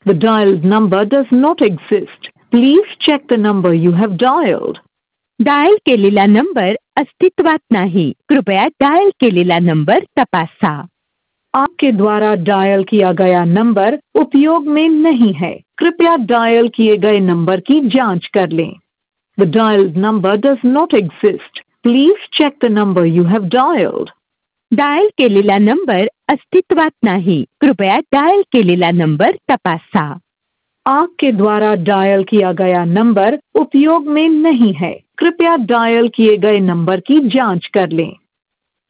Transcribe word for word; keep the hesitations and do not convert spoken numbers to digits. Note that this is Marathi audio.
The dialed number does not exist. Please check the number you have dialed. Dial केलेला नंबर अस्तित्वात नाही, कृपया डायल केलेला नंबर तपासा. आपके द्वारा डायल किया गया नंबर उपयोग में नहीं है, कृपया डायल किए गए नंबर की जांच कर लें. The dialed number does not exist. Please check the number you have dialed. Dial केलेला नंबर अस्तित्वात नाही, कृपया डायल केलेला नंबर तपासा. आपके द्वारा डायल किया गया नंबर उपयोग में नहीं है, कृपया डायल किए गए नंबर की जांच कर लें.